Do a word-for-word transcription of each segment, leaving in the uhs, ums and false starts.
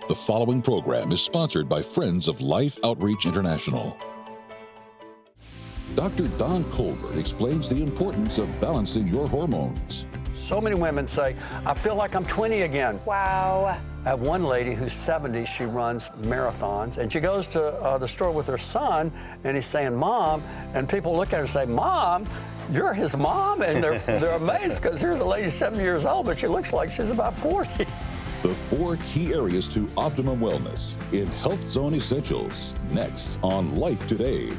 The following program is sponsored by Friends of Life Outreach International. Doctor Don Colbert explains the importance of balancing your hormones. So many women say, I feel like I'm twenty again. Wow. I have one lady who's seventy, she runs marathons, and she goes to uh, the store with her son, and he's saying, Mom, and people look at her and say, Mom, you're his mom? And they're, they're amazed because here's the lady seventy years old, but she looks like she's about forty. The four key areas to optimum wellness in Health Zone Essentials, next on Life Today.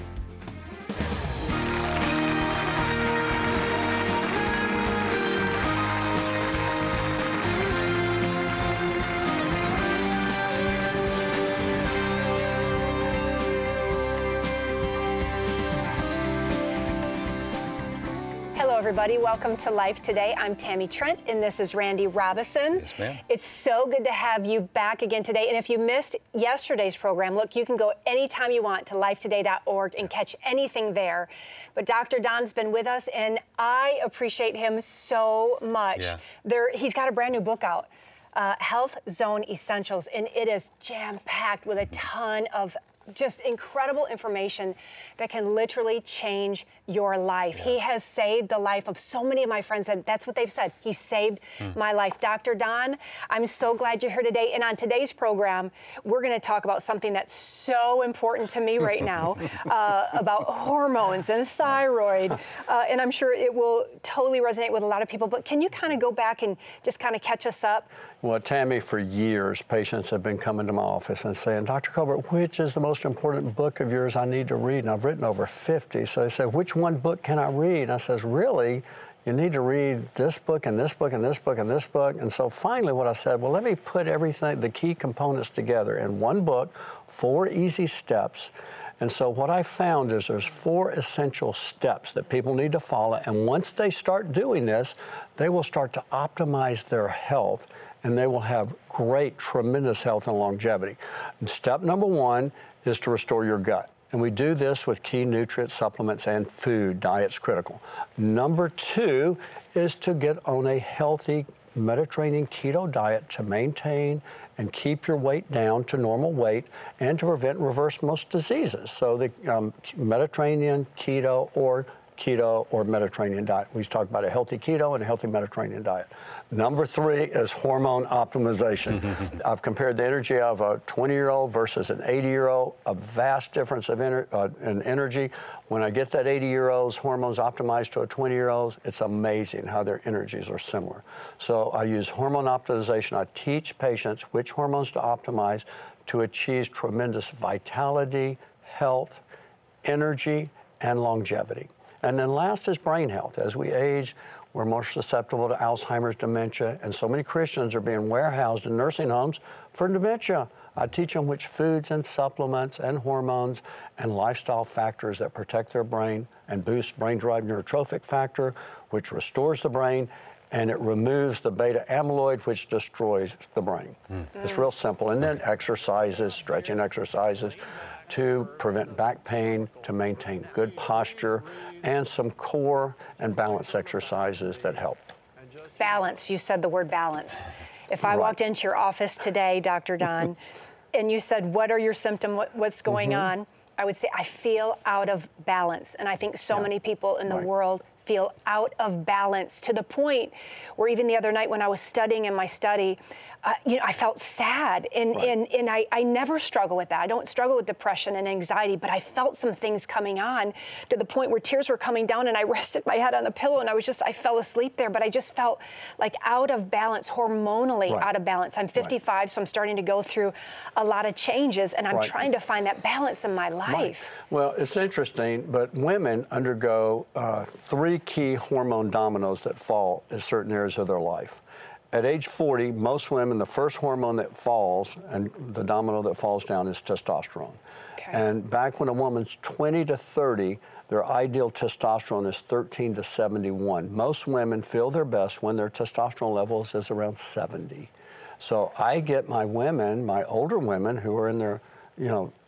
Everybody, welcome to Life Today. I'm Tammy Trent, and this is Randy Robison. Yes, ma'am. It's so good to have you back again today. And if you missed yesterday's program, look, you can go anytime you want to life today dot org and catch anything there. But Doctor Don's been with us, and I appreciate him so much. Yeah. There, he's got a brand new book out, uh, Health Zone Essentials, and it is jam-packed with a ton of just incredible information that can literally change your life. Yeah. He has saved the life of so many of my friends, and that's what they've said. He saved mm. my life. Doctor Don, I'm so glad you're here today. And on today's program, we're going to talk about something that's so important to me right now, uh, about hormones and thyroid. Uh, and I'm sure it will totally resonate with a lot of people. But can you kind of go back and just kind of catch us up? Well, Tammy, for years, patients have been coming to my office and saying, Doctor Colbert, which is the most important book of yours I need to read? And I've written over fifty. So they say, which one book can I read? And I says, really, you need to read this book and this book and this book and this book. And so finally what I said, well, let me put everything, the key components together in one book, four easy steps. And so what I found is there's four essential steps that people need to follow. And once they start doing this, they will start to optimize their health, and they will have great, tremendous health and longevity. And step number one is to restore your gut. And we do this with key nutrient supplements and food. Diet's critical. Number two is to get on a healthy Mediterranean keto diet to maintain and keep your weight down to normal weight and to prevent and reverse most diseases. So the um, Mediterranean, keto, or keto or Mediterranean diet. We talk about a healthy keto and a healthy Mediterranean diet. Number three is hormone optimization. I've compared the energy of a twenty-year-old versus an eighty-year-old, a vast difference of ener- uh, in energy. When I get that eighty-year-old's hormones optimized to a twenty-year-old's, it's amazing how their energies are similar. So I use hormone optimization. I teach patients which hormones to optimize to achieve tremendous vitality, health, energy, and longevity. And then last is brain health. As we age, we're more susceptible to Alzheimer's, dementia, and so many Christians are being warehoused in nursing homes for dementia. I teach them which foods and supplements and hormones and lifestyle factors that protect their brain and boost brain-derived neurotrophic factor, which restores the brain, and it removes the beta amyloid, which destroys the brain. Mm. It's real simple. And then exercises, stretching exercises to prevent back pain, to maintain good posture, and some core and balance exercises that help. Balance, you said the word balance. If I Right. walked into your office today, Doctor Don, and you said, what are your symptoms, what, what's going mm-hmm. on? I would say, I feel out of balance. And I think so yeah. many people in the Right. world feel out of balance to the point where even the other night when I was studying in my study, uh, you know, I felt sad, and Right. and, and I, I never struggle with that. I don't struggle with depression and anxiety, but I felt some things coming on to the point where tears were coming down, and I rested my head on the pillow, and I was just, I fell asleep there, but I just felt like out of balance, hormonally Right. out of balance. I'm fifty-five, right. so I'm starting to go through a lot of changes, and I'm Right. trying to find that balance in my life. Right. Well, it's interesting, but women undergo uh, three key hormone dominoes that fall in certain areas of their life. At age forty, most women, the first hormone that falls, and the domino that falls down, is testosterone. Okay. And back when a woman's twenty to thirty, their ideal testosterone is thirteen to seventy-one. Most women feel their best when their testosterone levels is around seventy. So I get my women, my older women who are in their, you know,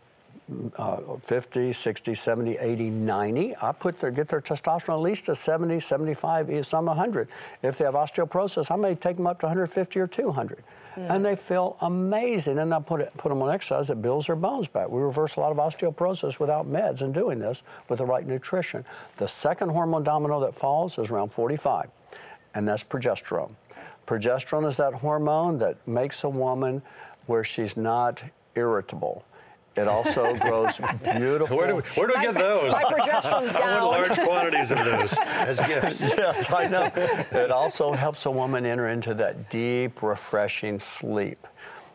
uh, fifty, sixty, seventy, eighty, ninety. I put their, get their testosterone at least to seventy, seventy-five, some one hundred. If they have osteoporosis, I may take them up to one hundred fifty or two hundred. Mm. And they feel amazing. And I put, it, put them on exercise that builds their bones back. We reverse a lot of osteoporosis without meds and doing this with the right nutrition. The second hormone domino that falls is around forty-five, and that's progesterone. Progesterone is that hormone that makes a woman where she's not irritable. It also grows beautiful. Where do we, where do we get those? My progesterone's down. I want large quantities of those as gifts. Yes, I know. It also helps a woman enter into that deep, refreshing sleep.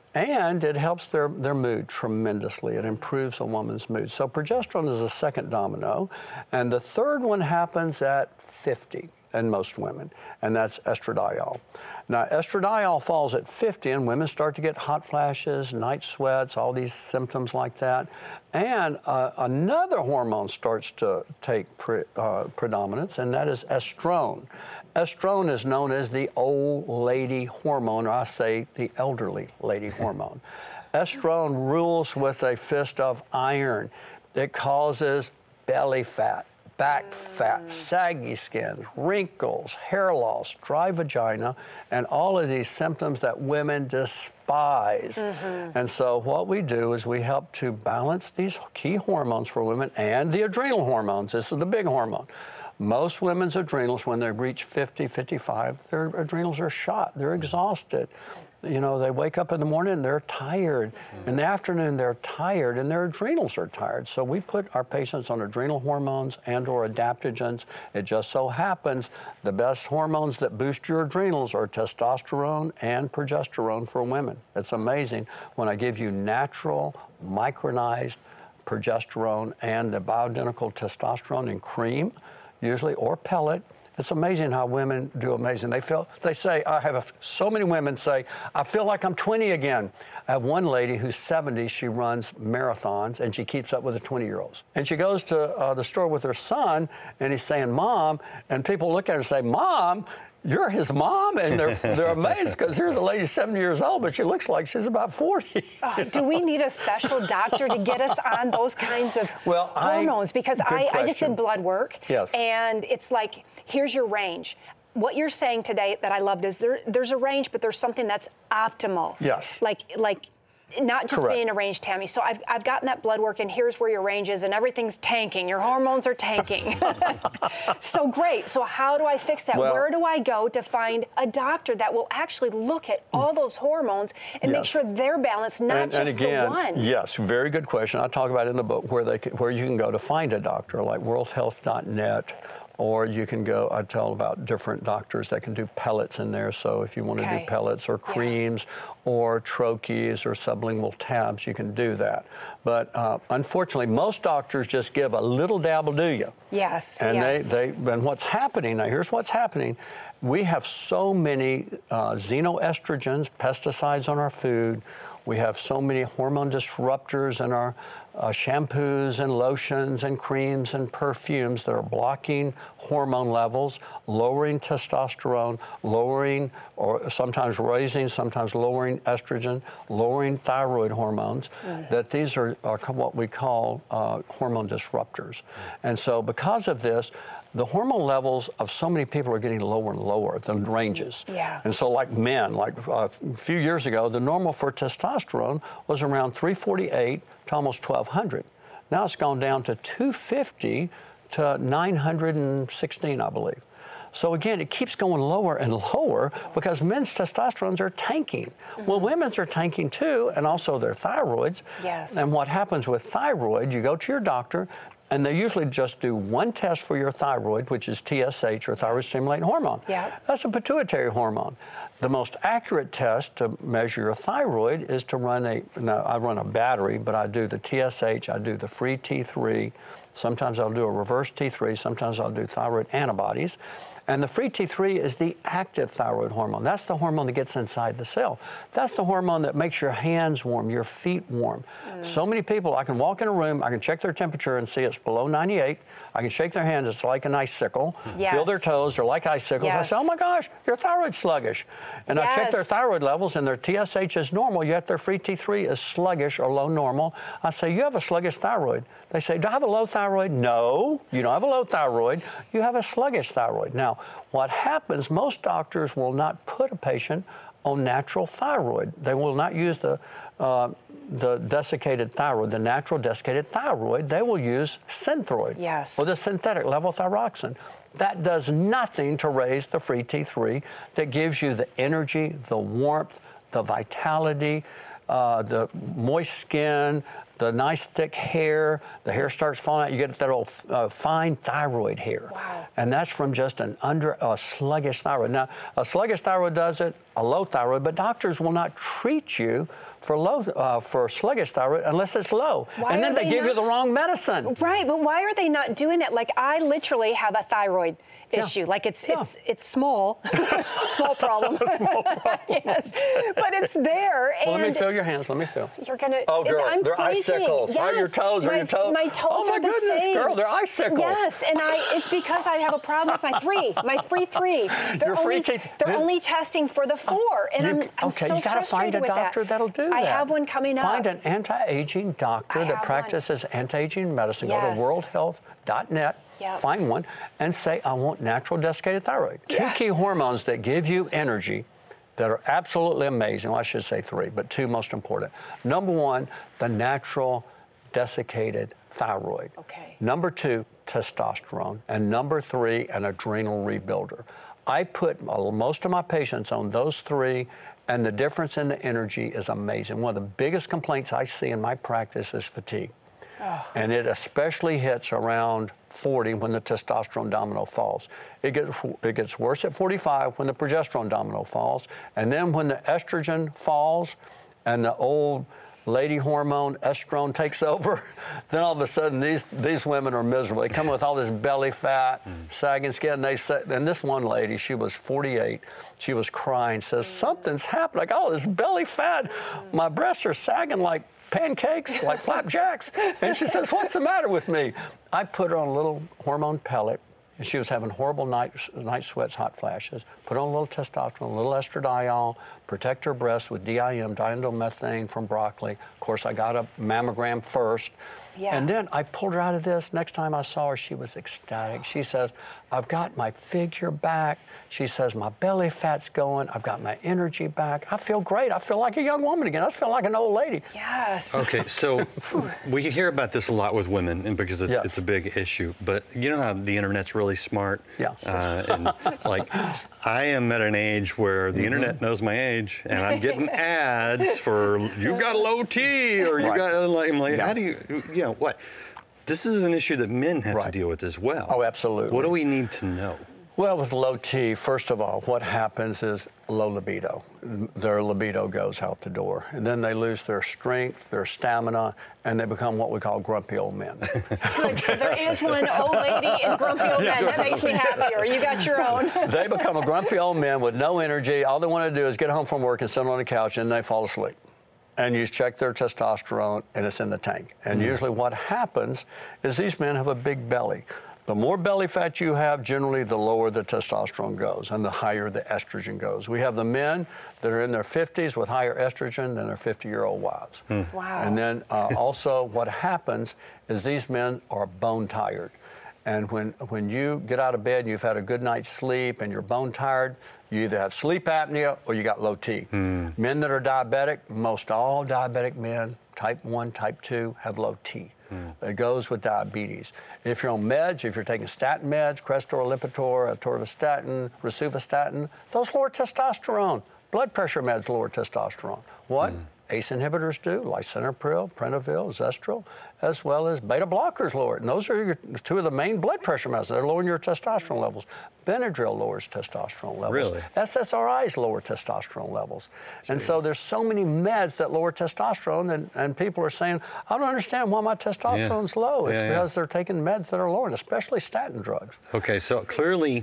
And it helps their, their mood tremendously. It improves a woman's mood. So progesterone is the second domino. And the third one happens at fifty in most women, and that's estradiol. Now, estradiol falls at fifty, and women start to get hot flashes, night sweats, all these symptoms like that. And uh, another hormone starts to take pre, uh, predominance, and that is estrone. Estrone is known as the old lady hormone, or I say the elderly lady hormone. Estrone rules with a fist of iron. It causes belly fat, back fat, saggy skin, wrinkles, hair loss, dry vagina, and all of these symptoms that women despise. Mm-hmm. And so what we do is we help to balance these key hormones for women and the adrenal hormones. This is the big hormone. Most women's adrenals, when they reach fifty, fifty-five, their adrenals are shot. They're exhausted. You know, they wake up in the morning and they're tired. In the afternoon, they're tired, and their adrenals are tired. So we put our patients on adrenal hormones and or adaptogens. It just so happens the best hormones that boost your adrenals are testosterone and progesterone for women. It's amazing when I give you natural, micronized progesterone and the bioidentical testosterone in cream, usually, or pellet. It's amazing how women do amazing. They feel, they say, I have a, so many women say, I feel like I'm twenty again. I have one lady who's seventy, she runs marathons, and she keeps up with the twenty-year-olds. And she goes to uh, the store with her son, and he's saying, Mom, and people look at her and say, Mom, you're his mom? And they're, they're amazed because here's the lady seventy years old, but she looks like she's about forty. Oh, do we need a special doctor to get us on those kinds of well, hormones? I, because I, I just did blood work, yes. And it's like, here's your range. What you're saying today that I loved is there, there's a range, but there's something that's optimal. Yes. Like, like not just Correct. being a range, Tammy. So I've, I've gotten that blood work, and here's where your range is, and everything's tanking. Your hormones are tanking. So great. So how do I fix that? Well, where do I go to find a doctor that will actually look at all those hormones and yes. make sure they're balanced, not and, just and again, the one? Yes, very good question. I talk about it in the book where they can, where you can go to find a doctor, like world health dot net. Or you can go, I tell about different doctors that can do pellets in there. So if you want okay. to do pellets or creams yeah. or troches or sublingual tabs, you can do that. But uh, unfortunately, most doctors just give a little dab will do you. Yes, and yes. they, they, and what's happening, now here's what's happening. We have so many uh, xenoestrogens, pesticides on our food. We have so many hormone disruptors in our uh, shampoos and lotions and creams and perfumes that are blocking hormone levels, lowering testosterone, lowering or sometimes raising, sometimes lowering estrogen, lowering thyroid hormones, mm. that these are, are what we call uh, hormone disruptors. And so because of this, the hormone levels of so many people are getting lower and lower, the ranges. Yeah. And so like men, like uh, a few years ago, the normal for testosterone was around three forty-eight to almost twelve hundred. Now it's gone down to two fifty to nine hundred sixteen, I believe. So again, it keeps going lower and lower because men's testosterones are tanking. Mm-hmm. Well, women's are tanking too, and also their thyroids. Yes. And what happens with thyroid, you go to your doctor, and they usually just do one test for your thyroid, which is T S H, or thyroid stimulating hormone. Yeah. That's a pituitary hormone. The most accurate test to measure your thyroid is to run a, now I run a battery, but I do the T S H, I do the free T three, sometimes I'll do a reverse T three, sometimes I'll do thyroid antibodies. And the free T three is the active thyroid hormone. That's the hormone that gets inside the cell. That's the hormone that makes your hands warm, your feet warm. Mm. So many people, I can walk in a room, I can check their temperature and see it's below ninety-eight. I can shake their hands, it's like an icicle. Yes. Feel their toes, they're like icicles. Yes. I say, oh my gosh, your thyroid's sluggish. And Yes. I check their thyroid levels and their T S H is normal, yet their free T three is sluggish or low normal. I say, you have a sluggish thyroid. They say, do I have a low thyroid? No, you don't have a low thyroid. You have a sluggish thyroid. Now, what happens, most doctors will not put a patient on natural thyroid. They will not use the uh, the desiccated thyroid, the natural desiccated thyroid. They will use Synthroid, yes, or the synthetic levothyroxine. That does nothing to raise the free T three that gives you the energy, the warmth, the vitality, uh, the moist skin, the nice thick hair. The hair starts falling out. You get that old uh, fine thyroid hair. Wow. And that's from just an under a sluggish thyroid. Now, a sluggish thyroid does it, a low thyroid, but doctors will not treat you for low uh, for sluggish thyroid unless it's low. Why and then are they, they give not- you the wrong medicine. Right, but why are they not doing that? Like, I literally have a thyroid Yeah. issue. Like, it's Yeah. it's it's small, small problem. Small problem. Yes, but it's there. Well, and let me feel your hands. Let me feel. You're gonna. Oh, it's- girl, I'm they're freezing. icicles. Yes. Are your toes? Are my, your toes? My toes Oh, my are the goodness, same. girl, they're icicles. Yes, and I. It's because I have a problem with my three, my free three. They're Your free only, teeth- They're this- only testing for the four, and You- I'm, I'm okay, so you gotta find frustrated a with doctor that. that'll do I that. have one coming Find up. an anti-aging doctor I that have practices anti-aging medicine. Go Yes. to world health dot net. Yep. Find one and say, I want natural desiccated thyroid. Two Yes. key hormones that give you energy that are absolutely amazing. Well, I should say three, but two most important. Number one, the natural desiccated thyroid. Okay. Number two, testosterone. And number three, an adrenal rebuilder. I put most of my patients on those three, and the difference in the energy is amazing. One of the biggest complaints I see in my practice is fatigue. Oh. And it especially hits around forty when the testosterone domino falls. It gets, it gets worse at forty-five when the progesterone domino falls. And then when the estrogen falls and the old lady hormone, estrone, takes over, then all of a sudden these these women are miserable. They come with all this belly fat, mm. sagging skin. They say, and this one lady, she was forty-eight. She was crying, says, something's happened. I got all this belly fat. My breasts are sagging like pancakes, like flapjacks. And she says, what's the matter with me? I put her on a little hormone pellet. And she was having horrible night, night sweats, hot flashes. Put on a little testosterone, a little estradiol, protect her breasts with D I M, diindomethane from broccoli. Of course, I got a mammogram first. Yeah. And then I pulled her out of this. Next time I saw her, she was ecstatic. She says, I've got my figure back. She says, my belly fat's going. I've got my energy back. I feel great. I feel like a young woman again. I feel like an old lady. Yes. Okay, so we hear about this a lot with women, and because it's, Yes. it's a big issue. But you know how the internet's really smart? Yeah. Uh, and like, I am at an age where the mm-hmm. internet knows my age, and I'm getting ads for, you got a low T, or you Right. got, like, I'm like, Yeah. how do you, you know, what? This is an issue that men have to Right. deal with as well. Oh, absolutely. What do we need to know? Well, with low T, first of all, what happens is low libido. Their libido goes out the door. And then they lose their strength, their stamina, and they become what we call grumpy old men. Good. So there is one old lady and grumpy old man. That makes me happier. You got your own. They become a grumpy old man with no energy. All they want to do is get home from work and sit on the couch, and they fall asleep. And you check their testosterone, and it's in the tank. And mm. usually what happens is these men have a big belly. The more belly fat you have, generally the lower the testosterone goes and the higher the estrogen goes. We have the men that are in their fifties with higher estrogen than their fifty-year-old wives. Mm. Wow. And then uh, also what happens is these men are bone tired. And when, when you get out of bed and you've had a good night's sleep and you're bone tired, you either have sleep apnea or you got low T. Mm. Men that are diabetic, most all diabetic men, type one, type two, have low T. Mm. It goes with diabetes. If you're on meds, if you're taking statin meds, Crestor, Lipitor, atorvastatin, rosuvastatin, those lower testosterone. Blood pressure meds lower testosterone. What? Mm. A C E inhibitors do, lisinopril, Prevnar, Zestril, as well as beta blockers lower it. And those are your, two of the main blood pressure medicines. They're lowering your testosterone levels. Benadryl lowers testosterone levels. Really? S S R Is lower testosterone levels. Jeez. And so there's so many meds that lower testosterone, and, and people are saying, I don't understand why my testosterone's yeah. low. It's yeah, because yeah. they're taking meds that are lowering, especially statin drugs. Okay, so clearly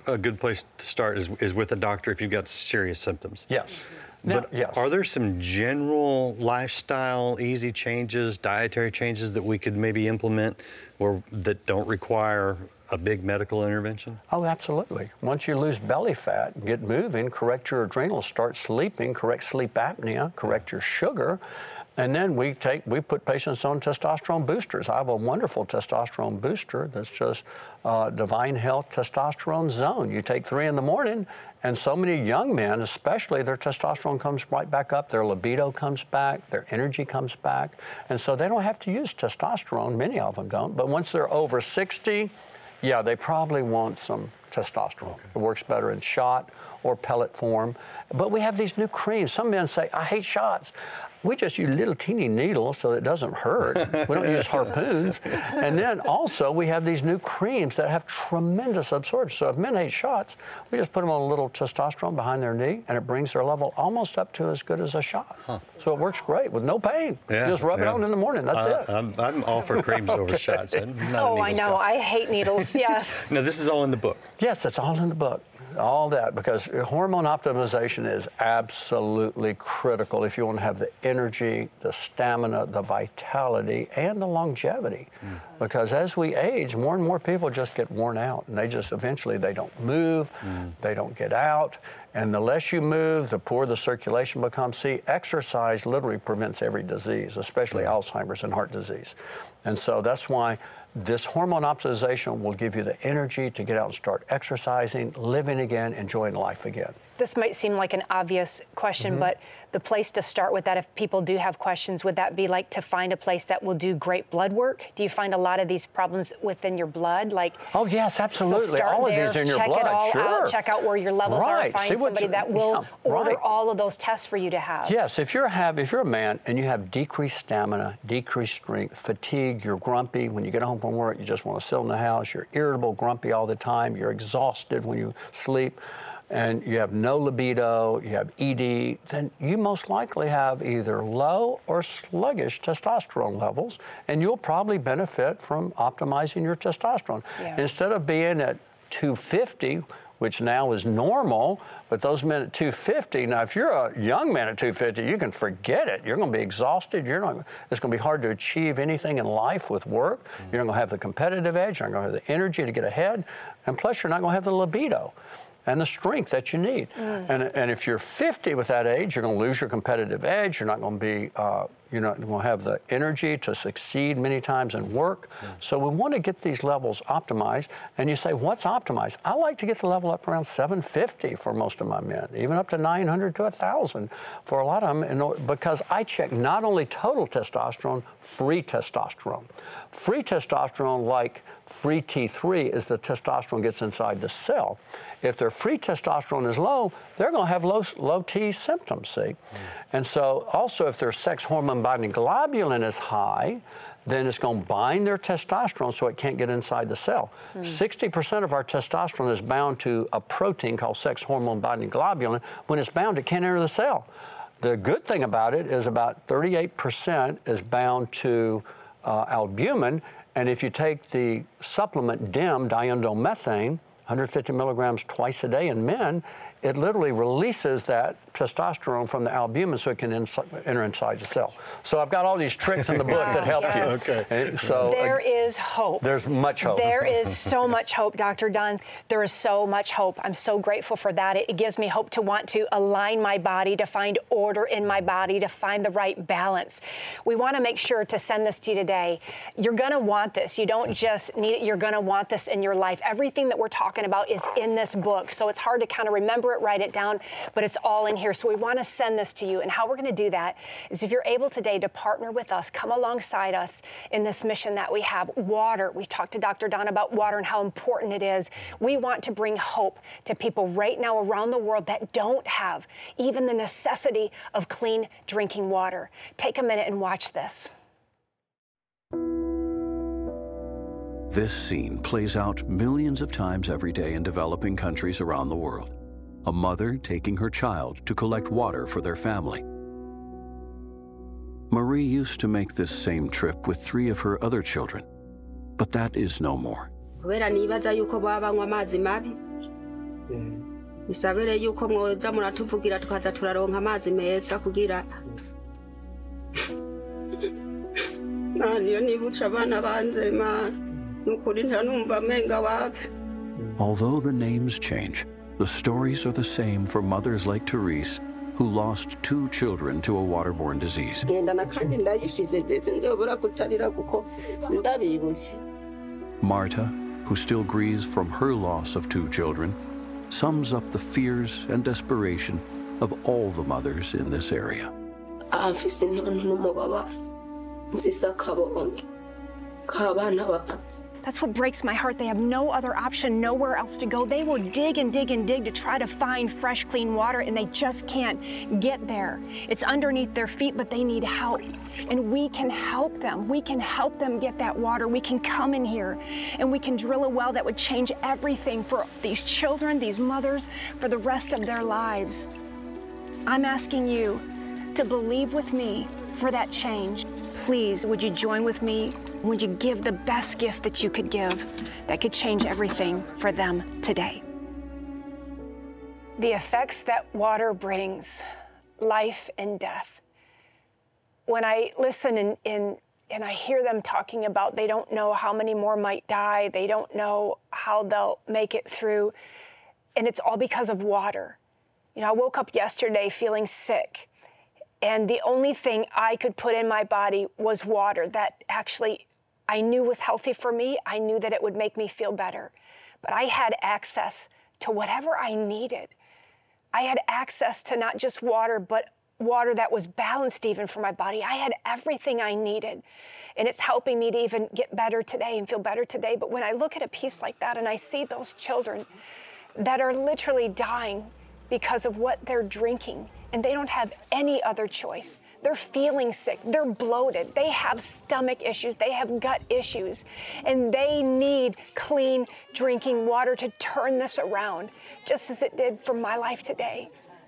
a good place to start is, is with a doctor if you've got serious symptoms. Yes. Now, But yes. are there some general lifestyle easy changes, dietary changes that we could maybe implement or that don't require a big medical intervention? Oh, absolutely. Once you lose belly fat, get moving, correct your adrenals, start sleeping, correct sleep apnea, correct your sugar, and then we take we put patients on testosterone boosters. I have a wonderful testosterone booster that's just uh, Divine Health Testosterone Zone. You take three in the morning, and so many young men, especially, their testosterone comes right back up, their libido comes back, their energy comes back, and so they don't have to use testosterone. Many of them don't, but once they're over sixty, yeah, they probably want some testosterone. Okay. It works better in shot or pellet form. But we have these new creams. Some men say, I hate shots. We just use little teeny needles so it doesn't hurt. We don't use harpoons. And then also we have these new creams that have tremendous absorption. So if men hate shots, we just put them on a little testosterone behind their knee and it brings their level almost up to as good as a shot. Huh. So it works great with no pain. Yeah, you just rub yeah. it on in the morning, that's uh, it. I'm, I'm all for creams okay. over shots. I'm not oh, I know, guy. I hate needles, yes. Now this is all in the book. Yes, it's all in the book. All that, because hormone optimization is absolutely critical if you want to have the energy, the stamina, the vitality, and the longevity. Mm. Because as we age, more and more people just get worn out, and they just eventually they don't move, mm. they don't get out, and the less you move, the poorer the circulation becomes. See, exercise literally prevents every disease, especially mm. Alzheimer's and heart disease. And so that's why this hormone optimization will give you the energy to get out and start exercising, living again, enjoying life again. This might seem like an obvious question, mm-hmm. but the place to start with that, if people do have questions, would that be like to find a place that will do great blood work? Do you find a lot of these problems within your blood? Like, oh, yes, absolutely. So start all there, of these in your check blood, it all sure. out, check out where your levels right. are, find somebody that will yeah, order right. all of those tests for you to have. Yes, if you're, have, if you're a man and you have decreased stamina, decreased strength, fatigue, you're grumpy, when you get home from work, you just want to sit in the house, you're irritable, grumpy all the time, you're exhausted when you sleep, and you have no libido, you have E D, then you most likely have either low or sluggish testosterone levels, and you'll probably benefit from optimizing your testosterone. Yeah. Instead of being at two fifty, which now is normal, but those men at two fifty, now if you're a young man at two fifty, you can forget it. You're gonna be exhausted. You're not, it's gonna be hard to achieve anything in life with work. Mm-hmm. You're not gonna have the competitive edge, you're not gonna have the energy to get ahead, and plus you're not gonna have the libido and the strength that you need. Mm. And, and if you're fifty with that age, you're gonna lose your competitive edge, you're not gonna be, uh, you're not gonna have the energy to succeed many times in work. Mm. So we wanna get these levels optimized, and you say, what's optimized? I like to get the level up around seven fifty for most of my men, even up to nine hundred to one thousand for a lot of them, in order, because I check not only total testosterone, free testosterone. Free testosterone, like free T three, is the testosterone gets inside the cell. If their free testosterone is low, they're going to have low, low T symptoms, see? Mm. And so also if their sex hormone binding globulin is high, then it's going to bind their testosterone so it can't get inside the cell. Mm. sixty percent of our testosterone is bound to a protein called sex hormone binding globulin. When it's bound, it can't enter the cell. The good thing about it is about thirty-eight percent is bound to uh, albumin, and if you take the supplement D I M, diindomethane, one hundred fifty milligrams twice a day in men, it literally releases that testosterone from the albumin so it can ins- enter inside the cell. So I've got all these tricks in the book that help yes. you. Okay. So there uh, is hope. There's much hope. There is so much hope, Doctor Don. There is so much hope. I'm so grateful for that. It, it gives me hope to want to align my body, to find order in my body, to find the right balance. We want to make sure to send this to you today. You're going to want this. You don't just need it. You're going to want this in your life. Everything that we're talking about is in this book. So it's hard to kind of remember it, write it down, but it's all in here. So we want to send this to you. And how we're going to do that is if you're able today to partner with us, come alongside us in this mission that we have. Water. We talked to Doctor Don about water and how important it is. We want to bring hope to people right now around the world that don't have even the necessity of clean drinking water. Take a minute and watch this. This scene plays out millions of times every day in developing countries around the world. A mother taking her child to collect water for their family. Marie used to make this same trip with three of her other children, but that is no more. bisabire yuko mwoza muratuvugira tukaza turaronka amazi meza kugira niyo nibutsa abana banze Imana nukuri ntanumva amenga wapi. Although the names change, the stories are the same for mothers like Therese, who lost two children to a waterborne disease. Marta, who still grieves from her loss of two children, sums up the fears and desperation of all the mothers in this area. That's what breaks my heart. They have no other option, nowhere else to go. They will dig and dig and dig to try to find fresh, clean water, and they just can't get there. It's underneath their feet, but they need help. And we can help them. We can help them get that water. We can come in here and we can drill a well that would change everything for these children, these mothers, for the rest of their lives. I'm asking you to believe with me for that change. Please, would you join with me? Would you give the best gift that you could give that could change everything for them today? The effects that water brings, life and death. When I listen and, and, and I hear them talking about they don't know how many more might die, they don't know how they'll make it through, and it's all because of water. You know, I woke up yesterday feeling sick. And the only thing I could put in my body was water that actually I knew was healthy for me. I knew that it would make me feel better. But I had access to whatever I needed. I had access to not just water, but water that was balanced even for my body. I had everything I needed. And it's helping me to even get better today and feel better today. But when I look at a piece like that and I see those children that are literally dying because of what they're drinking, and they don't have any other choice. They're feeling sick, they're bloated, they have stomach issues, they have gut issues, and they need clean drinking water to turn this around, just as it did for my life today.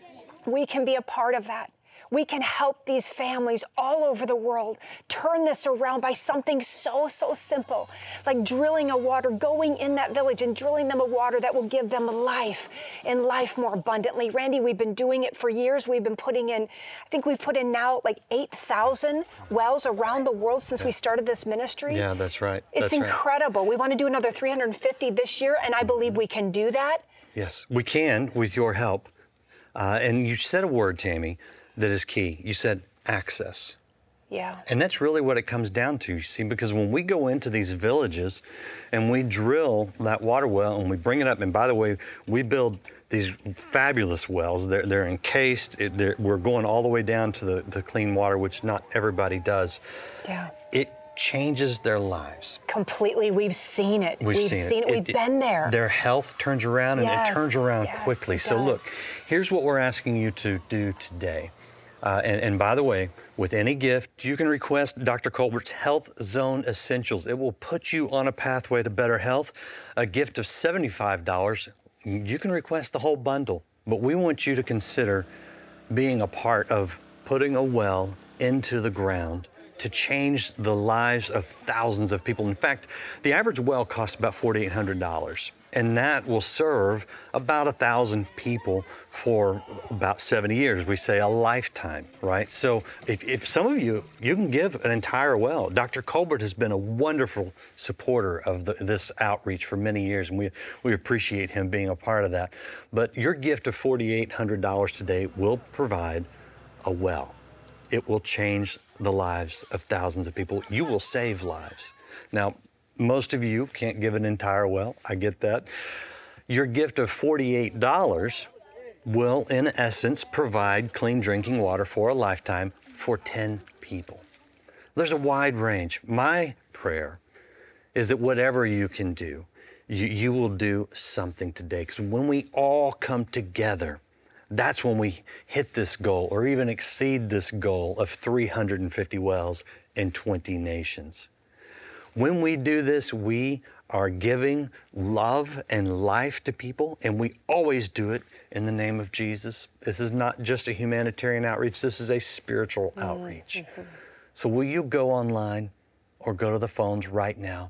We can be a part of that. We can help these families all over the world turn this around by something so, so simple, like drilling a water, going in that village and drilling them a water that will give them life and life more abundantly. Randy, we've been doing it for years. We've been putting in, I think we've put in now like eight thousand wells around the world since yeah. we started this ministry. Yeah, that's right. It's that's incredible. Right. We want to do another three hundred fifty this year, and I believe we can do that. Yes, we can with your help. Uh, and you said a word, Tammy, that is key. You said access. Yeah. And that's really what it comes down to, you see, because when we go into these villages and we drill that water well and we bring it up, and by the way, we build these fabulous wells. They're, they're encased. It, they're, we're going all the way down to the to clean water, which not everybody does. Yeah. It changes their lives. Completely. We've seen it. We've, We've seen, seen it. it. We've it, been there. Their health turns around, and yes. it turns around yes, quickly. It So does. look, here's what we're asking you to do today. Uh, and, and by the way, with any gift, you can request Doctor Colbert's Health Zone Essentials. It will put you on a pathway to better health. A gift of seventy-five dollars, you can request the whole bundle. But we want you to consider being a part of putting a well into the ground to change the lives of thousands of people. In fact, the average well costs about four thousand eight hundred dollars. And that will serve about a thousand people for about seventy years. We say a lifetime, right? So if, if some of you, you can give an entire well. Doctor Colbert has been a wonderful supporter of the, this outreach for many years, and we, we appreciate him being a part of that. But your gift of four thousand eight hundred dollars today will provide a well. It will change the lives of thousands of people. You will save lives. Now, most of you can't give an entire well. I get that. Your gift of forty-eight dollars will, in essence, provide clean drinking water for a lifetime for ten people. There's a wide range. My prayer is that whatever you can do, you, you will do something today. Because when we all come together, that's when we hit this goal or even exceed this goal of three hundred fifty wells in twenty nations. When we do this, we are giving love and life to people, and we always do it in the name of Jesus. This is not just a humanitarian outreach, this is a spiritual mm-hmm. outreach. So will you go online or go to the phones right now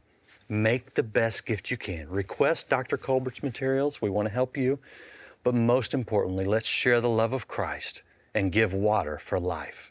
Make the best gift you can. Request Doctor Colbert's materials. We want to help you. But most importantly, let's share the love of Christ and give water for life.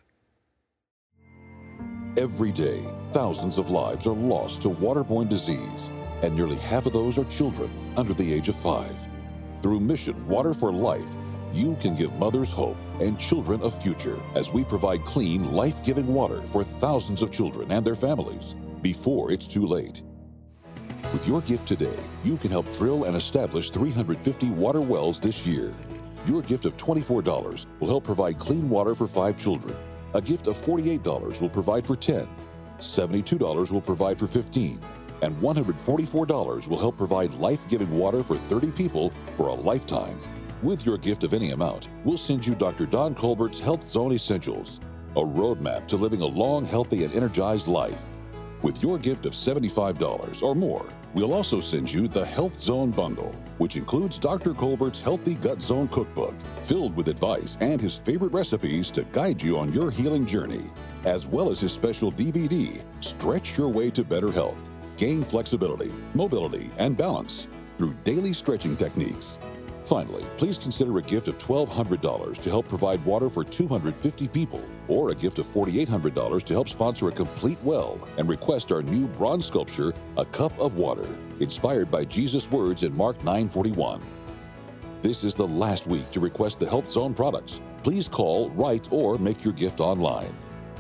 Every day, thousands of lives are lost to waterborne disease, and nearly half of those are children under the age of five. Through Mission Water for Life, you can give mothers hope and children a future as we provide clean, life-giving water for thousands of children and their families before it's too late. With your gift today, you can help drill and establish three hundred fifty water wells this year. Your gift of twenty-four dollars will help provide clean water for five children. A gift of forty-eight dollars will provide for ten. seventy-two dollars will provide for fifteen. And one hundred forty-four dollars will help provide life-giving water for thirty people for a lifetime. With your gift of any amount, we'll send you Doctor Don Colbert's Health Zone Essentials, a roadmap to living a long, healthy, and energized life. With your gift of seventy-five dollars or more, we'll also send you the Health Zone Bundle, which includes Doctor Colbert's Healthy Gut Zone Cookbook, filled with advice and his favorite recipes to guide you on your healing journey, as well as his special D V D, Stretch Your Way to Better Health. Gain flexibility, mobility, and balance through daily stretching techniques. Finally, please consider a gift of twelve hundred dollars to help provide water for two hundred fifty people, or a gift of forty-eight hundred dollars to help sponsor a complete well and request our new bronze sculpture, A Cup of Water, inspired by Jesus' words in Mark nine forty-one. This is the last week to request the Health Zone products. Please call, write, or make your gift online.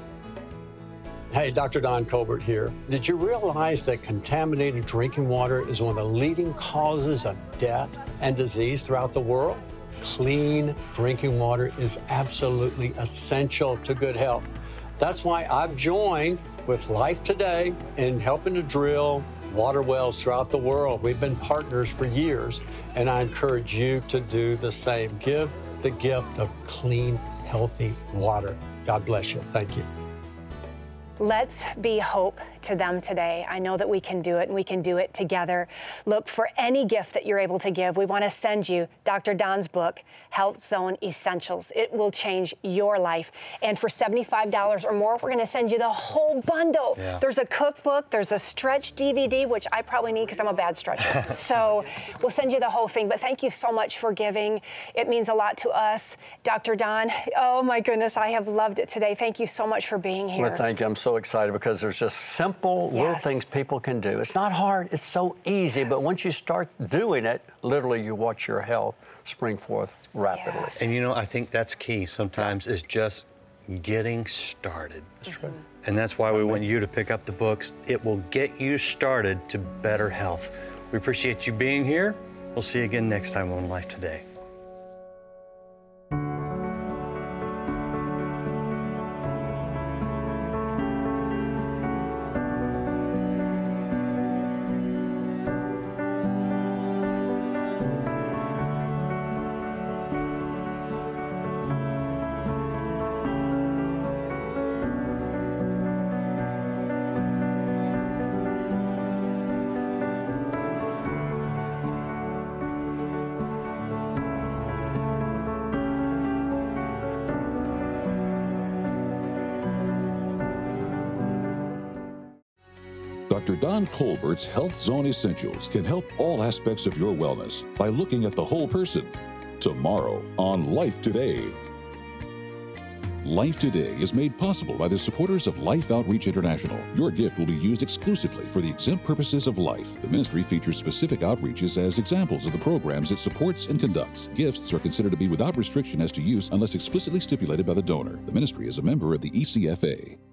Hey, Doctor Don Colbert here. Did you realize that contaminated drinking water is one of the leading causes of death and disease throughout the world? Clean drinking water is absolutely essential to good health. That's why I've joined with Life Today in helping to drill water wells throughout the world. We've been partners for years, and I encourage you to do the same. Give the gift of clean, healthy water. God bless you. Thank you. Let's be hope to them today. I know that we can do it, and we can do it together. Look for any gift that you're able to give. We want to send you Doctor Don's book, Health Zone Essentials. It will change your life. And for seventy-five dollars or more, we're going to send you the whole bundle. Yeah. There's a cookbook, there's a stretch D V D, which I probably need because I'm a bad stretcher. So we'll send you the whole thing. But thank you so much for giving. It means a lot to us. Doctor Don, oh my goodness, I have loved it today. Thank you so much for being here. Well, thank you. I'm so excited because there's just simple little Yes. things people can do. It's not hard, it's so easy, yes. But once you start doing it, literally you watch your health spring forth rapidly. Yes. And you know, I think that's key sometimes is just getting started. That's right. And that's why we want you to pick up the books. It will get you started to better health. We appreciate you being here. We'll see you again next time on Life Today. Doctor Don Colbert's Health Zone Essentials can help all aspects of your wellness by looking at the whole person. Tomorrow on Life Today. Life Today is made possible by the supporters of Life Outreach International. Your gift will be used exclusively for the exempt purposes of life. The ministry features specific outreaches as examples of the programs it supports and conducts. Gifts are considered to be without restriction as to use unless explicitly stipulated by the donor. The ministry is a member of the E C F A.